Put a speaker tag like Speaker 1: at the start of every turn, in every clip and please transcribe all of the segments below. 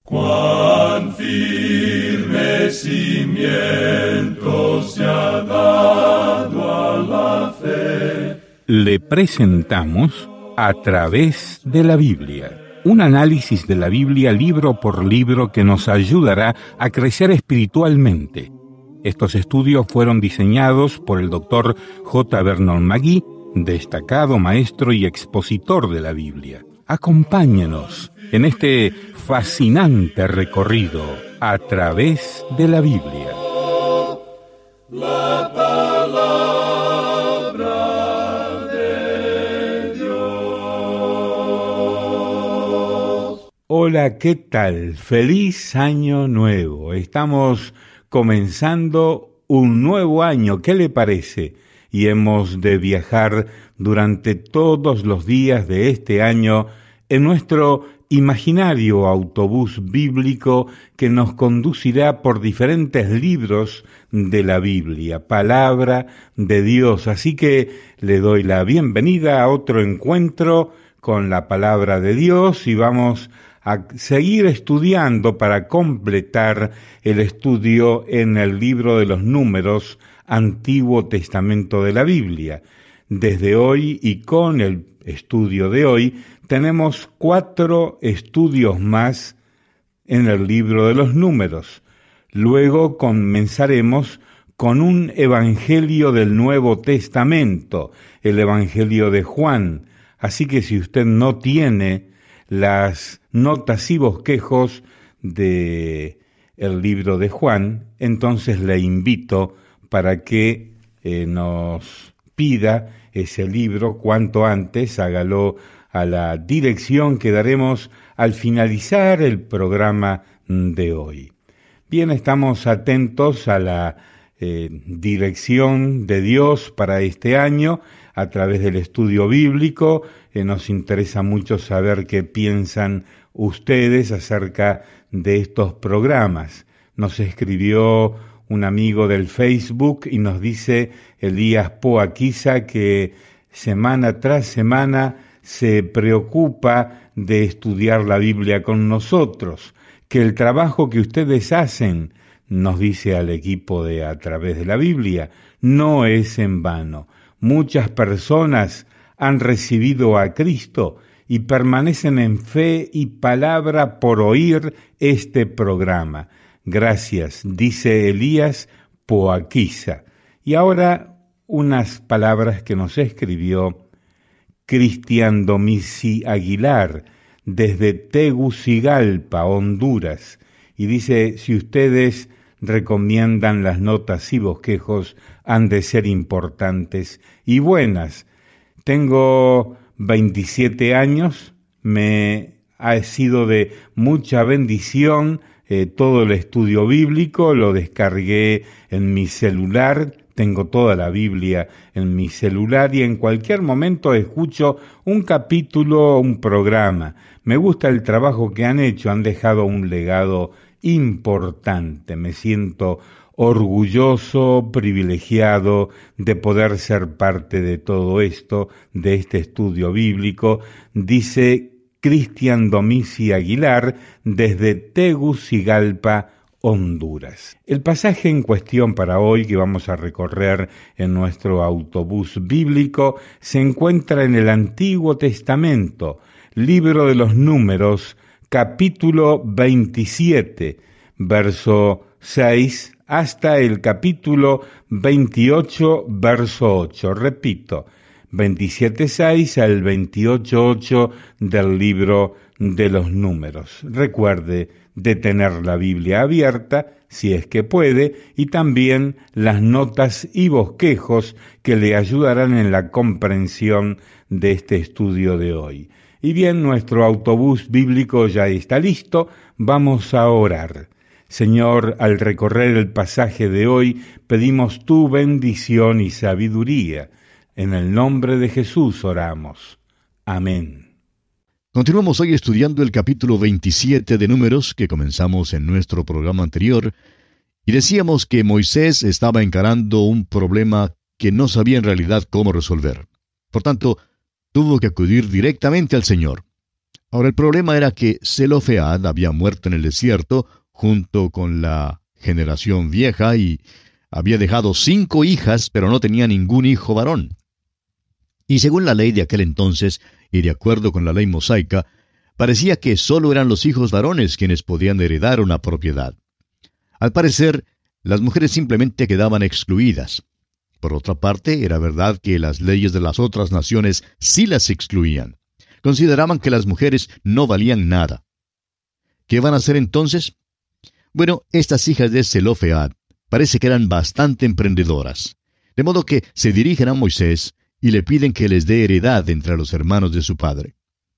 Speaker 1: Cuán firme cimiento se ha dado a la fe.
Speaker 2: Le presentamos A través de la Biblia, un análisis de la Biblia libro por libro que nos ayudará a crecer espiritualmente. Estos estudios fueron diseñados por el Dr. J. Vernon McGee, destacado maestro y expositor de la Biblia. Acompáñenos en este fascinante recorrido a través de la Biblia.
Speaker 1: La palabra de Dios.
Speaker 2: Hola, ¿qué tal? ¡Feliz Año Nuevo! Estamos comenzando un nuevo año, ¿qué le parece? Y hemos de viajar durante todos los días de este año en nuestro imaginario autobús bíblico que nos conducirá por diferentes libros de la Biblia, palabra de Dios. Así que le doy la bienvenida a otro encuentro con la palabra de Dios y vamos a seguir estudiando para completar el estudio en el libro de los Números, Antiguo Testamento de la Biblia. Desde hoy y con el estudio de hoy, tenemos 4 estudios más en el libro de los Números. Luego comenzaremos con un evangelio del Nuevo Testamento, el Evangelio de Juan. Así que si usted no tiene las notas y bosquejos de el libro de Juan, entonces le invito para que nos pida ese libro cuanto antes. Hágalo a la dirección que daremos al finalizar el programa de hoy. Bien, estamos atentos a la dirección de Dios para este año a través del estudio bíblico. Nos interesa mucho saber qué piensan ustedes acerca de estos programas. Nos escribió un amigo del Facebook y nos dice Elías Poaquiza que semana tras semana se preocupa de estudiar la Biblia con nosotros, que el trabajo que ustedes hacen, nos dice al equipo de A través de la Biblia, no es en vano. Muchas personas han recibido a Cristo y permanecen en fe y palabra por oír este programa. Gracias, dice Elías Poaquiza. Y ahora unas palabras que nos escribió Cristian Domici Aguilar desde Tegucigalpa, Honduras. Y dice, si ustedes recomiendan las notas y bosquejos, han de ser importantes y buenas. Tengo 27 años, me ha sido de mucha bendición todo el estudio bíblico, lo descargué en mi celular, tengo toda la Biblia en mi celular y en cualquier momento escucho un capítulo o un programa. Me gusta el trabajo que han hecho, han dejado un legado importante. Me siento orgulloso, privilegiado de poder ser parte de todo esto, de este estudio bíblico, dice Cristian Domici Aguilar desde Tegucigalpa, Honduras. El pasaje en cuestión para hoy que vamos a recorrer en nuestro autobús bíblico se encuentra en el Antiguo Testamento, libro de los Números, capítulo 27, verso 6 hasta el capítulo 28, verso 8. Repito, 27:6 al 28:8 del libro de los Números. Recuerde de tener la Biblia abierta, si es que puede, y también las notas y bosquejos que le ayudarán en la comprensión de este estudio de hoy. Y bien, nuestro autobús bíblico ya está listo, vamos a orar. Señor, al recorrer el pasaje de hoy, pedimos tu bendición y sabiduría. En el nombre de Jesús oramos. Amén.
Speaker 3: Continuamos hoy estudiando el capítulo 27 de Números que comenzamos en nuestro programa anterior, y decíamos que Moisés estaba encarando un problema que no sabía en realidad cómo resolver. Por tanto, tuvo que acudir directamente al Señor. Ahora el problema era que Zelofead había muerto en el desierto junto con la generación vieja y había dejado 5 hijas, pero no tenía ningún hijo varón. Y según la ley de aquel entonces, y de acuerdo con la ley mosaica, parecía que sólo eran los hijos varones quienes podían heredar una propiedad. Al parecer, las mujeres simplemente quedaban excluidas. Por otra parte, era verdad que las leyes de las otras naciones sí las excluían. Consideraban que las mujeres no valían nada. ¿Qué van a hacer entonces? Bueno, estas hijas de Zelofead parece que eran bastante emprendedoras, de modo que se dirigen a Moisés y le piden que les dé heredad entre los hermanos de su padre.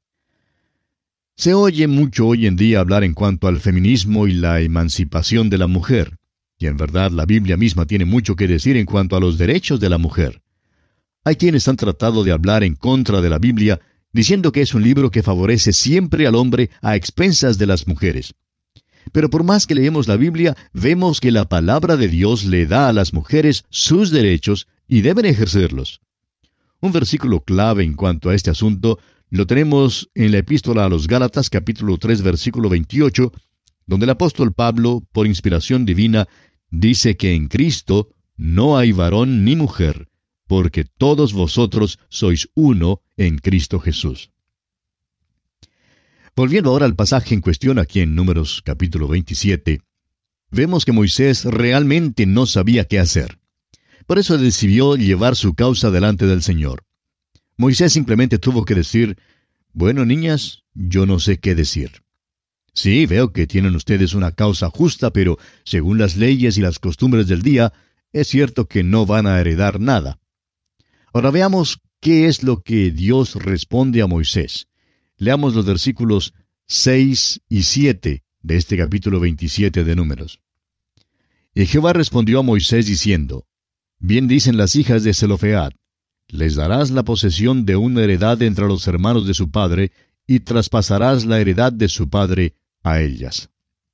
Speaker 3: Se oye mucho hoy en día hablar en cuanto al feminismo y la emancipación de la mujer, y en verdad la Biblia misma tiene mucho que decir en cuanto a los derechos de la mujer. Hay quienes han tratado de hablar en contra de la Biblia, diciendo que es un libro que favorece siempre al hombre a expensas de las mujeres. Pero por más que leemos la Biblia, vemos que la palabra de Dios le da a las mujeres sus derechos y deben ejercerlos. Un versículo clave en cuanto a este asunto lo tenemos en la epístola a los Gálatas, capítulo 3, versículo 28, donde el apóstol Pablo, por inspiración divina, dice que en Cristo no hay varón ni mujer, porque todos vosotros sois uno en Cristo Jesús. Volviendo ahora al pasaje en cuestión aquí en Números capítulo 27, vemos que Moisés realmente no sabía qué hacer. Por eso decidió llevar su causa delante del Señor. Moisés simplemente tuvo que decir, bueno, niñas, yo no sé qué decir. Sí, veo que tienen ustedes una causa justa, pero según las leyes y las costumbres del día, es cierto que no van a heredar nada. Ahora veamos qué es lo que Dios responde a Moisés. Leamos los versículos 6 y 7 de este capítulo 27 de Números. Y Jehová respondió a Moisés diciendo, bien dicen las hijas de Zelofead, les darás la posesión de una heredad entre los hermanos de su padre, y traspasarás la heredad de su padre a ellas.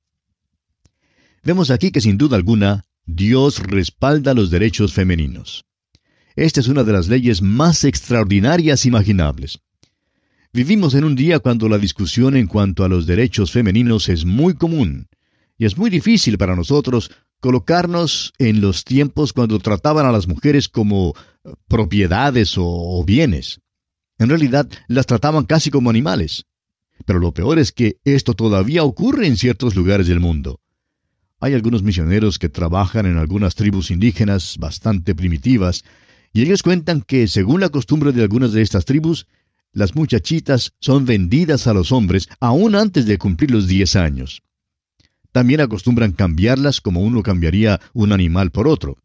Speaker 3: Vemos aquí que sin duda alguna, Dios respalda los derechos femeninos. Esta es una de las leyes más extraordinarias imaginables. Vivimos en un día cuando la discusión en cuanto a los derechos femeninos es muy común, y es muy difícil para nosotros colocarnos en los tiempos cuando trataban a las mujeres como propiedades o bienes. En realidad, las trataban casi como animales. Pero lo peor es que esto todavía ocurre en ciertos lugares del mundo. Hay algunos misioneros que trabajan en algunas tribus indígenas bastante primitivas, y ellos cuentan que, según la costumbre de algunas de estas tribus, las muchachitas son vendidas a los hombres aún antes de cumplir los 10 años. También acostumbran cambiarlas como uno cambiaría un animal por otro.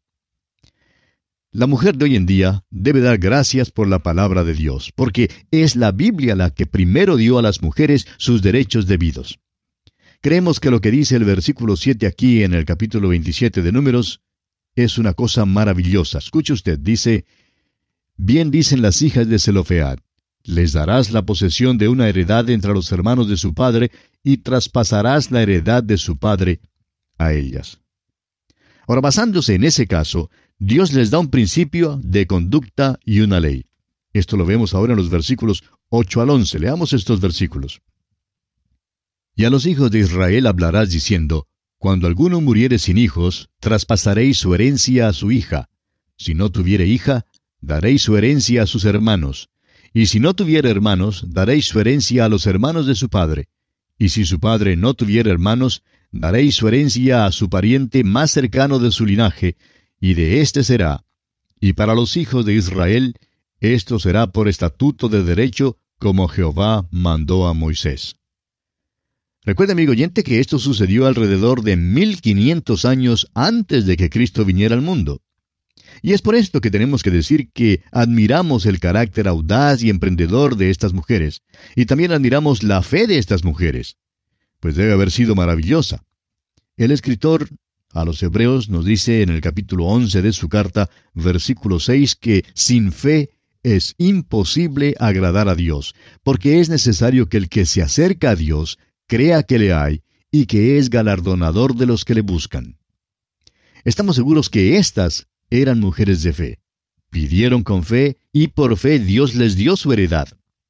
Speaker 3: La mujer de hoy en día debe dar gracias por la palabra de Dios, porque es la Biblia la que primero dio a las mujeres sus derechos debidos. Creemos que lo que dice el versículo 7 aquí en el capítulo 27 de Números es una cosa maravillosa. Escuche usted, dice, bien dicen las hijas de Zelofead, les darás la posesión de una heredad entre los hermanos de su padre, y traspasarás la heredad de su padre a ellas. Ahora, basándose en ese caso, Dios les da un principio de conducta y una ley. Esto lo vemos ahora en los versículos 8 al 11. Leamos estos versículos. Y a los hijos de Israel hablarás diciendo, cuando alguno muriere sin hijos, traspasaréis su herencia a su hija. Si no tuviere hija, daréis su herencia a sus hermanos. Y si no tuviere hermanos, daréis su herencia a los hermanos de su padre. Y si su padre no tuviere hermanos, daréis su herencia a su pariente más cercano de su linaje, y de éste será. Y para los hijos de Israel, esto será por estatuto de derecho, como Jehová mandó a Moisés. Recuerda, amigo oyente, que esto sucedió alrededor de 1500 años antes de que Cristo viniera al mundo. Y es por esto que tenemos que decir que admiramos el carácter audaz y emprendedor de estas mujeres, y también admiramos la fe de estas mujeres, pues debe haber sido maravillosa. El escritor a los Hebreos nos dice en el capítulo 11 de su carta, versículo 6, que sin fe es imposible agradar a Dios, porque es necesario que el que se acerca a Dios crea que le hay, y que es galardonador de los que le buscan. Estamos seguros que estas eran mujeres de fe. Pidieron con fe, y por fe Dios les dio su heredad.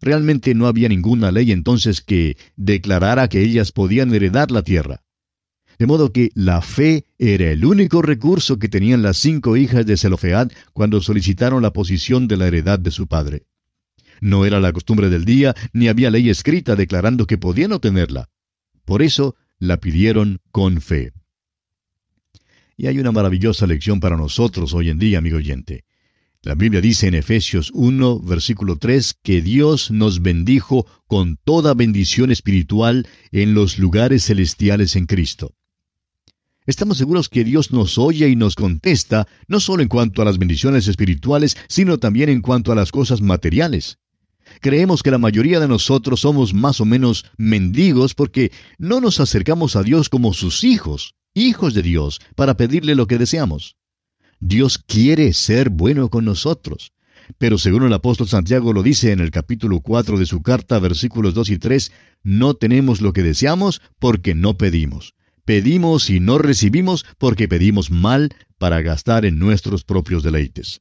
Speaker 3: Realmente no había ninguna ley entonces que declarara que ellas podían heredar la tierra. De modo que la fe era el único recurso que tenían las 5 hijas de Zelofehad cuando solicitaron la posesión de la heredad de su padre. No era la costumbre del día, ni había ley escrita declarando que podían obtenerla. Por eso la pidieron con fe. Y hay una maravillosa lección para nosotros hoy en día, amigo oyente. La Biblia dice en Efesios 1, versículo 3, que Dios nos bendijo con toda bendición espiritual en los lugares celestiales en Cristo. Estamos seguros que Dios nos oye y nos contesta, no solo en cuanto a las bendiciones espirituales, sino también en cuanto a las cosas materiales. Creemos que la mayoría de nosotros somos más o menos mendigos porque no nos acercamos a Dios como sus hijos, hijos de Dios, para pedirle lo que deseamos. Dios quiere ser bueno con nosotros. Pero según el apóstol Santiago lo dice en el capítulo 4 de su carta, versículos 2 y 3, no tenemos lo que deseamos porque no pedimos. Pedimos y no recibimos porque pedimos mal para gastar en nuestros propios deleites.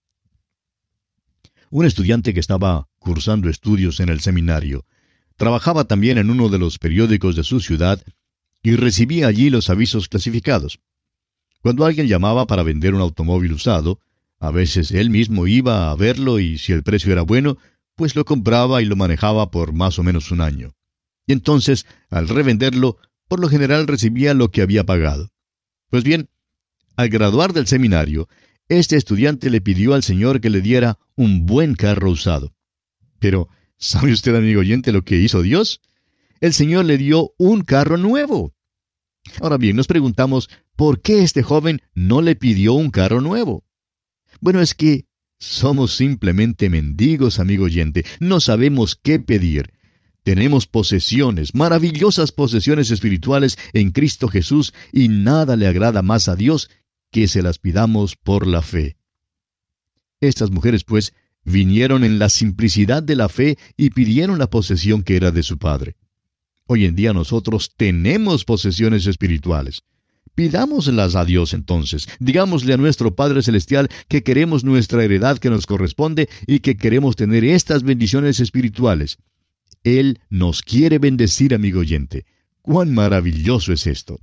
Speaker 3: Un estudiante que estaba cursando estudios en el seminario trabajaba también en uno de los periódicos de su ciudad y recibía allí los avisos clasificados. Cuando alguien llamaba para vender un automóvil usado, a veces él mismo iba a verlo y si el precio era bueno, pues lo compraba y lo manejaba por más o menos un año. Y entonces, al revenderlo, por lo general recibía lo que había pagado. Pues bien, al graduar del seminario, este estudiante le pidió al Señor que le diera un buen carro usado. Pero, ¿sabe usted, amigo oyente, lo que hizo Dios? El Señor le dio un carro nuevo. Ahora bien, nos preguntamos, ¿por qué este joven no le pidió un carro nuevo? Bueno, es que somos simplemente mendigos, amigo oyente. No sabemos qué pedir. Tenemos posesiones, maravillosas posesiones espirituales en Cristo Jesús, y nada le agrada más a Dios que se las pidamos por la fe. Estas mujeres, pues, vinieron en la simplicidad de la fe y pidieron la posesión que era de su padre. Hoy en día nosotros tenemos posesiones espirituales. Pidámoslas a Dios entonces. Digámosle a nuestro Padre Celestial que queremos nuestra heredad que nos corresponde y que queremos tener estas bendiciones espirituales. Él nos quiere bendecir, amigo oyente. ¡Cuán maravilloso es esto!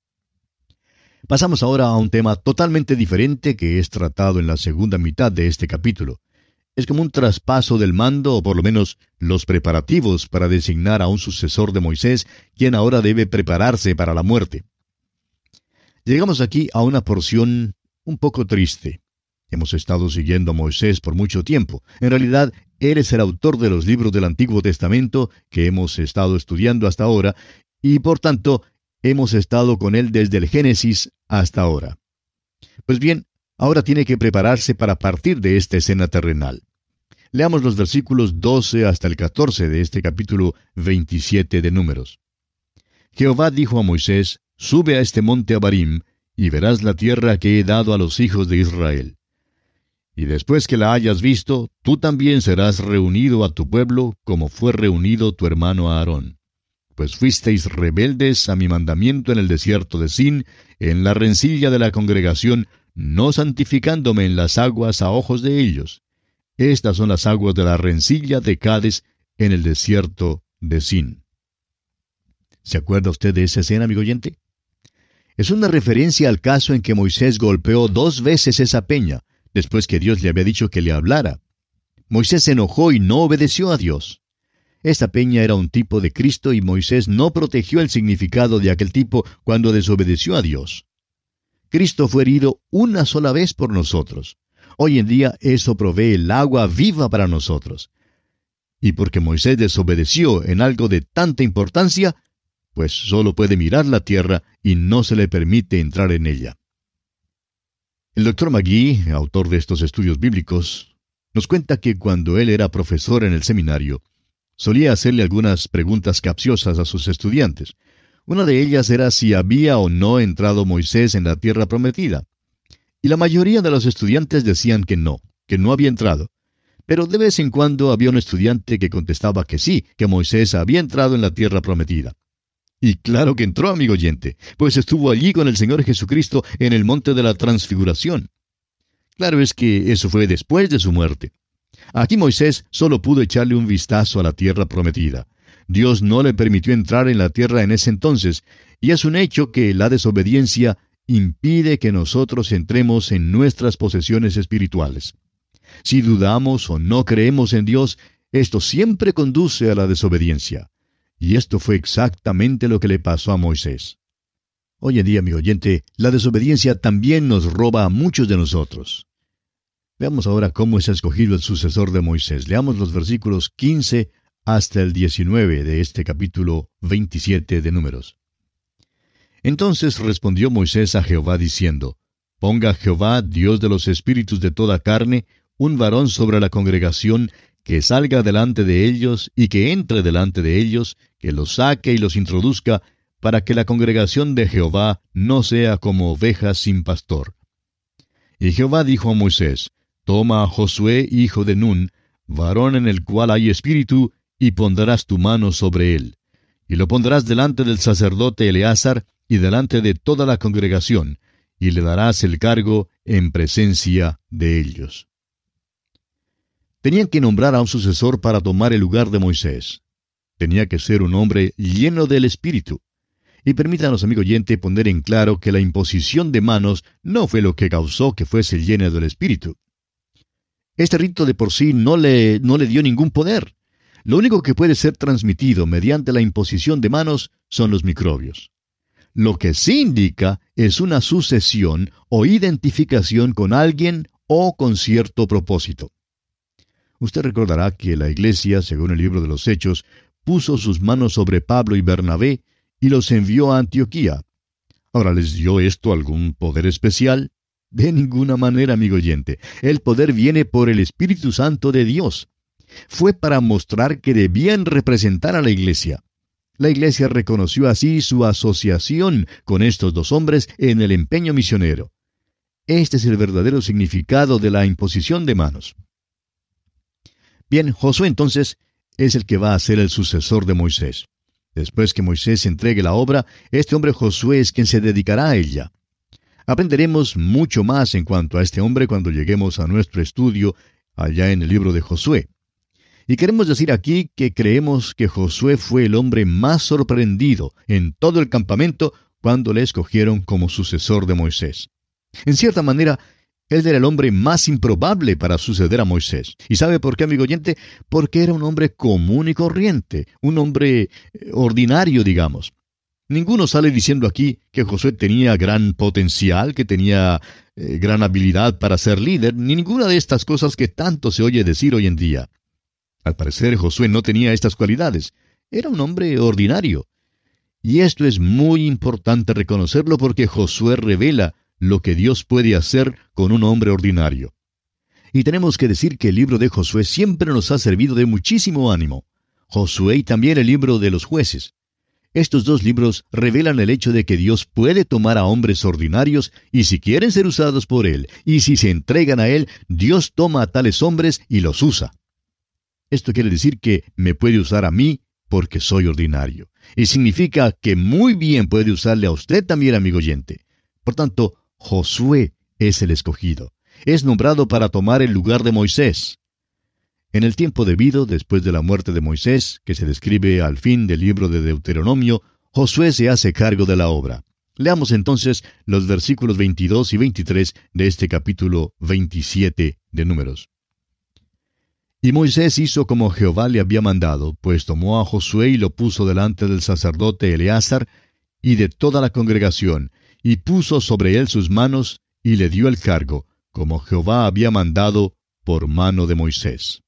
Speaker 3: Pasamos ahora a un tema totalmente diferente que es tratado en la segunda mitad de este capítulo. Es como un traspaso del mando, o por lo menos los preparativos para designar a un sucesor de Moisés, quien ahora debe prepararse para la muerte. Llegamos aquí a una porción un poco triste. Hemos estado siguiendo a Moisés por mucho tiempo. En realidad, él es el autor de los libros del Antiguo Testamento que hemos estado estudiando hasta ahora, y por tanto, hemos estado con él desde el Génesis hasta ahora. Pues bien, ahora tiene que prepararse para partir de esta escena terrenal. Leamos los versículos 12 hasta el 14 de este capítulo 27 de Números. Jehová dijo a Moisés, «Sube a este monte Abarim, y verás la tierra que he dado a los hijos de Israel. Y después que la hayas visto, tú también serás reunido a tu pueblo, como fue reunido tu hermano Aarón. Pues fuisteis rebeldes a mi mandamiento en el desierto de Sin, en la rencilla de la congregación, no santificándome en las aguas a ojos de ellos. Estas son las aguas de la rencilla de Cades en el desierto de Sin». ¿Se acuerda usted de esa escena, amigo oyente? Es una referencia al caso en que Moisés golpeó 2 veces esa peña, después que Dios le había dicho que le hablara. Moisés se enojó y no obedeció a Dios. Esta peña era un tipo de Cristo y Moisés no protegió el significado de aquel tipo cuando desobedeció a Dios. Cristo fue herido una sola vez por nosotros. Hoy en día eso provee el agua viva para nosotros. Y porque Moisés desobedeció en algo de tanta importancia, pues solo puede mirar la tierra y no se le permite entrar en ella. El Dr. McGee, autor de estos estudios bíblicos, nos cuenta que cuando él era profesor en el seminario, solía hacerle algunas preguntas capciosas a sus estudiantes. Una de ellas era si había o no entrado Moisés en la tierra prometida. Y la mayoría de los estudiantes decían que no había entrado. Pero de vez en cuando había un estudiante que contestaba que sí, que Moisés había entrado en la tierra prometida. Y claro que entró, amigo oyente, pues estuvo allí con el Señor Jesucristo en el monte de la Transfiguración. Claro es que eso fue después de su muerte. Aquí Moisés solo pudo echarle un vistazo a la tierra prometida. Dios no le permitió entrar en la tierra en ese entonces, y es un hecho que la desobediencia impide que nosotros entremos en nuestras posesiones espirituales. Si dudamos o no creemos en Dios, esto siempre conduce a la desobediencia. Y esto fue exactamente lo que le pasó a Moisés. Hoy en día, amigo oyente, la desobediencia también nos roba a muchos de nosotros. Veamos ahora cómo es escogido el sucesor de Moisés. Leamos los versículos 15 hasta el 19 de este capítulo 27 de Números. Entonces respondió Moisés a Jehová diciendo, Ponga Jehová, Dios de los espíritus de toda carne, un varón sobre la congregación, que salga delante de ellos y que entre delante de ellos, que los saque y los introduzca, para que la congregación de Jehová no sea como ovejas sin pastor. Y Jehová dijo a Moisés, Toma a Josué, hijo de Nun, varón en el cual hay espíritu, y pondrás tu mano sobre él. Y lo pondrás delante del sacerdote Eleazar y delante de toda la congregación, y le darás el cargo en presencia de ellos. Tenían que nombrar a un sucesor para tomar el lugar de Moisés. Tenía que ser un hombre lleno del Espíritu. Y permítanos, amigo oyente, poner en claro que la imposición de manos no fue lo que causó que fuese lleno del Espíritu. Este rito de por sí no le dio ningún poder. Lo único que puede ser transmitido mediante la imposición de manos son los microbios. Lo que sí indica es una sucesión o identificación con alguien o con cierto propósito. Usted recordará que la iglesia, según el libro de los Hechos, puso sus manos sobre Pablo y Bernabé y los envió a Antioquía. Ahora, ¿les dio esto algún poder especial? De ninguna manera, amigo oyente. El poder viene por el Espíritu Santo de Dios. Fue para mostrar que debían representar a la iglesia. La iglesia reconoció así su asociación con estos dos hombres en el empeño misionero. Este es el verdadero significado de la imposición de manos. Bien, Josué entonces es el que va a ser el sucesor de Moisés. Después que Moisés entregue la obra, este hombre Josué es quien se dedicará a ella. Aprenderemos mucho más en cuanto a este hombre cuando lleguemos a nuestro estudio allá en el libro de Josué. Y queremos decir aquí que creemos que Josué fue el hombre más sorprendido en todo el campamento cuando le escogieron como sucesor de Moisés. En cierta manera, él era el hombre más improbable para suceder a Moisés. ¿Y sabe por qué, amigo oyente? Porque era un hombre común y corriente, un hombre ordinario, digamos. Ninguno sale diciendo aquí que Josué tenía gran potencial, que tenía gran habilidad para ser líder, ni ninguna de estas cosas que tanto se oye decir hoy en día. Al parecer, Josué no tenía estas cualidades. Era un hombre ordinario. Y esto es muy importante reconocerlo porque Josué revela lo que Dios puede hacer con un hombre ordinario. Y tenemos que decir que el libro de Josué siempre nos ha servido de muchísimo ánimo. Josué y también el libro de los jueces. Estos dos libros revelan el hecho de que Dios puede tomar a hombres ordinarios y si quieren ser usados por Él, y si se entregan a Él, Dios toma a tales hombres y los usa. Esto quiere decir que me puede usar a mí porque soy ordinario. Y significa que muy bien puede usarle a usted también, amigo oyente. Por tanto, Josué es el escogido. Es nombrado para tomar el lugar de Moisés. En el tiempo debido, después de la muerte de Moisés, que se describe al fin del libro de Deuteronomio, Josué se hace cargo de la obra. Leamos entonces los versículos 22 y 23 de este capítulo 27 de Números. Y Moisés hizo como Jehová le había mandado, pues tomó a Josué y lo puso delante del sacerdote Eleazar y de toda la congregación, y puso sobre él sus manos, y le dio el cargo, como Jehová había mandado por mano de Moisés.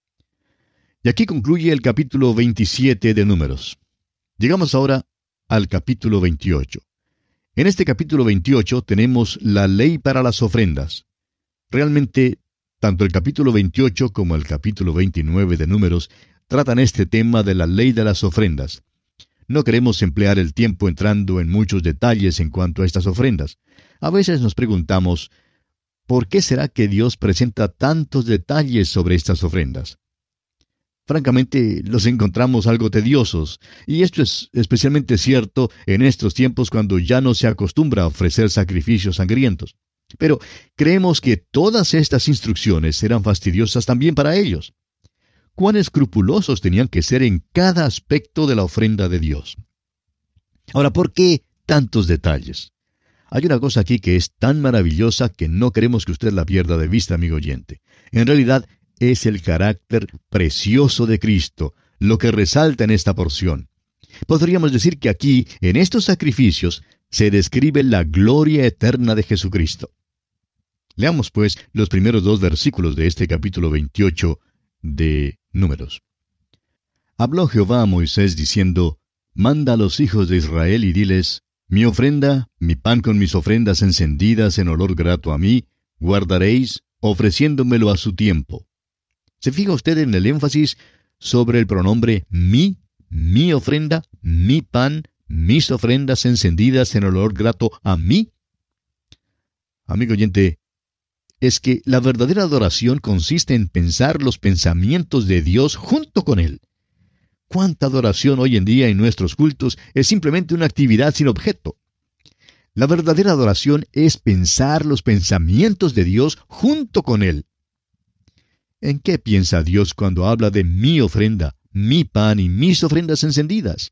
Speaker 3: Y aquí concluye el capítulo 27 de Números. Llegamos ahora al capítulo 28. En este capítulo 28 tenemos la ley para las ofrendas. Realmente, tanto el capítulo 28 como el capítulo 29 de Números tratan este tema de la ley de las ofrendas. No queremos emplear el tiempo entrando en muchos detalles en cuanto a estas ofrendas. A veces nos preguntamos, ¿por qué será que Dios presenta tantos detalles sobre estas ofrendas? Francamente, los encontramos algo tediosos, y esto es especialmente cierto en estos tiempos cuando ya no se acostumbra a ofrecer sacrificios sangrientos. Pero creemos que todas estas instrucciones eran fastidiosas también para ellos. Cuán escrupulosos tenían que ser en cada aspecto de la ofrenda de Dios. Ahora, ¿por qué tantos detalles? Hay una cosa aquí que es tan maravillosa que no queremos que usted la pierda de vista, amigo oyente. En realidad, es el carácter precioso de Cristo, lo que resalta en esta porción. Podríamos decir que aquí, en estos sacrificios, se describe la gloria eterna de Jesucristo. Leamos, pues, los primeros 2 versículos de este capítulo 28 de Números. Habló Jehová a Moisés diciendo, «Manda a los hijos de Israel y diles, mi ofrenda, mi pan con mis ofrendas encendidas en olor grato a mí, guardaréis, ofreciéndomelo a su tiempo». ¿Se fija usted en el énfasis sobre el pronombre mi ofrenda, mi pan, mis ofrendas encendidas en olor grato a mí? Amigo oyente, es que la verdadera adoración consiste en pensar los pensamientos de Dios junto con Él. ¿Cuánta adoración hoy en día en nuestros cultos es simplemente una actividad sin objeto? La verdadera adoración es pensar los pensamientos de Dios junto con Él. ¿En qué piensa Dios cuando habla de mi ofrenda, mi pan y mis ofrendas encendidas?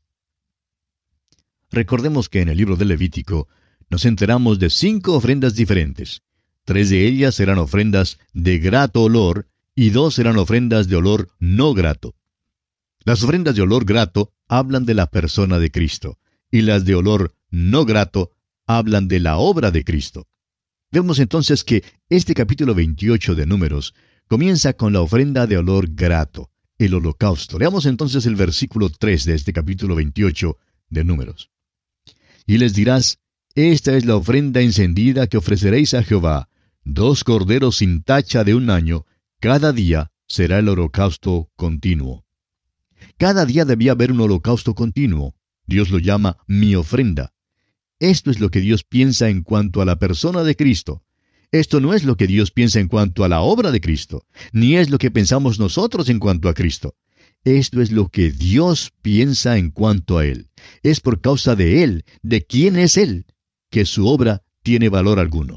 Speaker 3: Recordemos que en el libro de Levítico nos enteramos de 5 ofrendas diferentes. 3 de ellas eran ofrendas de grato olor y 2 eran ofrendas de olor no grato. Las ofrendas de olor grato hablan de la persona de Cristo, y las de olor no grato hablan de la obra de Cristo. Vemos entonces que este capítulo 28 de Números comienza con la ofrenda de olor grato, el holocausto. Leamos entonces el versículo 3 de este capítulo 28 de Números. Y les dirás, esta es la ofrenda encendida que ofreceréis a Jehová, 2 corderos sin tacha de 1 año, cada día será el holocausto continuo. Cada día debía haber un holocausto continuo. Dios lo llama mi ofrenda. Esto es lo que Dios piensa en cuanto a la persona de Cristo. Esto no es lo que Dios piensa en cuanto a la obra de Cristo, ni es lo que pensamos nosotros en cuanto a Cristo. Esto es lo que Dios piensa en cuanto a Él. Es por causa de Él, de quién es Él, que su obra tiene valor alguno.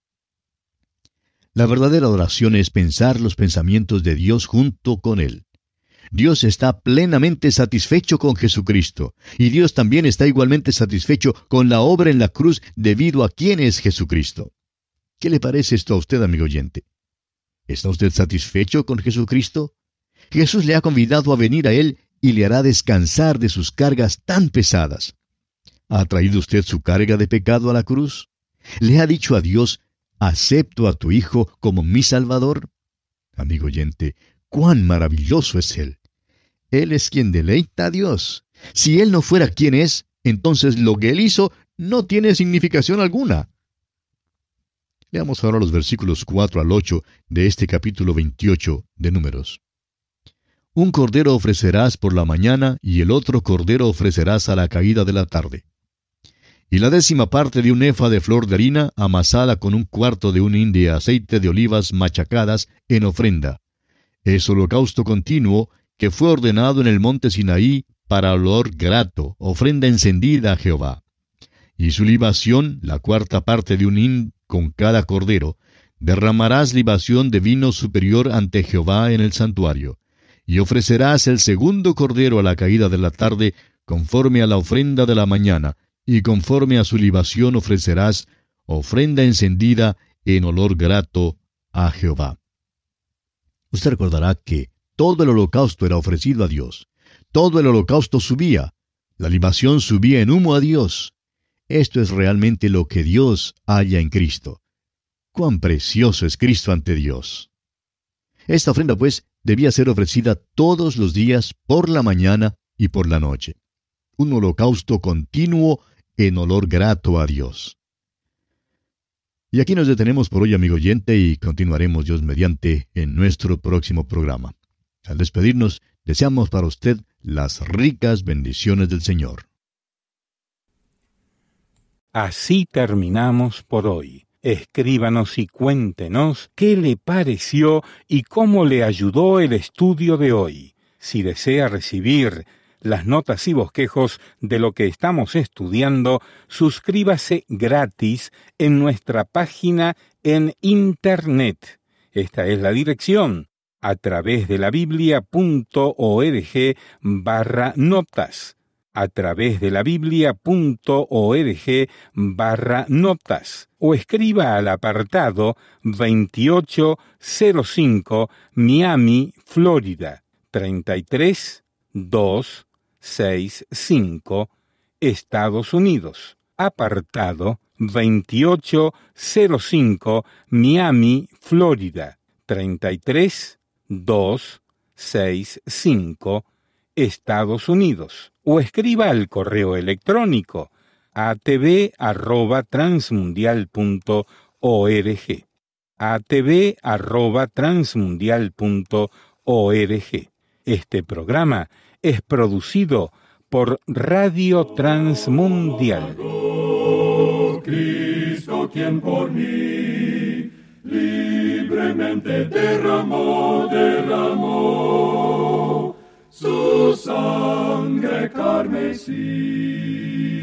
Speaker 3: La verdadera adoración es pensar los pensamientos de Dios junto con Él. Dios está plenamente satisfecho con Jesucristo, y Dios también está igualmente satisfecho con la obra en la cruz debido a quién es Jesucristo. ¿Qué le parece esto a usted, amigo oyente? ¿Está usted satisfecho con Jesucristo? Jesús le ha convidado a venir a Él y le hará descansar de sus cargas tan pesadas. ¿Ha traído usted su carga de pecado a la cruz? ¿Le ha dicho a Dios, acepto a tu Hijo como mi Salvador? Amigo oyente, ¡cuán maravilloso es Él! Él es quien deleita a Dios. Si Él no fuera quien es, entonces lo que Él hizo no tiene significación alguna. Leamos ahora los versículos 4 al 8 de este capítulo 28 de Números. Un cordero ofrecerás por la mañana, y el otro cordero ofrecerás a la caída de la tarde. Y la 10ª parte de un efa de flor de harina, amasada con 1/4 de un hin de aceite de olivas machacadas en ofrenda. Es holocausto continuo que fue ordenado en el monte Sinaí para olor grato, ofrenda encendida a Jehová. Y su libación, la 4ª parte de un hin con cada cordero, derramarás libación de vino superior ante Jehová en el santuario. Y ofrecerás el 2º cordero a la caída de la tarde, conforme a la ofrenda de la mañana, y conforme a su libación ofrecerás ofrenda encendida en olor grato a Jehová. Usted recordará que todo el holocausto era ofrecido a Dios. Todo el holocausto subía. La libación subía en humo a Dios. Esto es realmente lo que Dios halla en Cristo. ¡Cuán precioso es Cristo ante Dios! Esta ofrenda, pues, debía ser ofrecida todos los días por la mañana y por la noche. Un holocausto continuo en olor grato a Dios. Y aquí nos detenemos por hoy, amigo oyente, y continuaremos Dios mediante en nuestro próximo programa. Al despedirnos, deseamos para usted las ricas bendiciones del Señor.
Speaker 2: Así terminamos por hoy. Escríbanos y cuéntenos qué le pareció y cómo le ayudó el estudio de hoy. Si desea recibir las notas y bosquejos de lo que estamos estudiando, suscríbase gratis en nuestra página en Internet. Esta es la dirección: a través de la Biblia.org/notas. A través de la Biblia.org/notas. O escriba al apartado 2805 Miami, Florida 33265, Estados Unidos. Apartado 2805 Miami, Florida 33265, Estados Unidos. O escriba al correo electrónico atv@transmundial.org. atv@transmundial.org. Este programa es producido por Radio Transmundial.
Speaker 1: Cristo, quien por mí libremente derramó su sangre carmesí.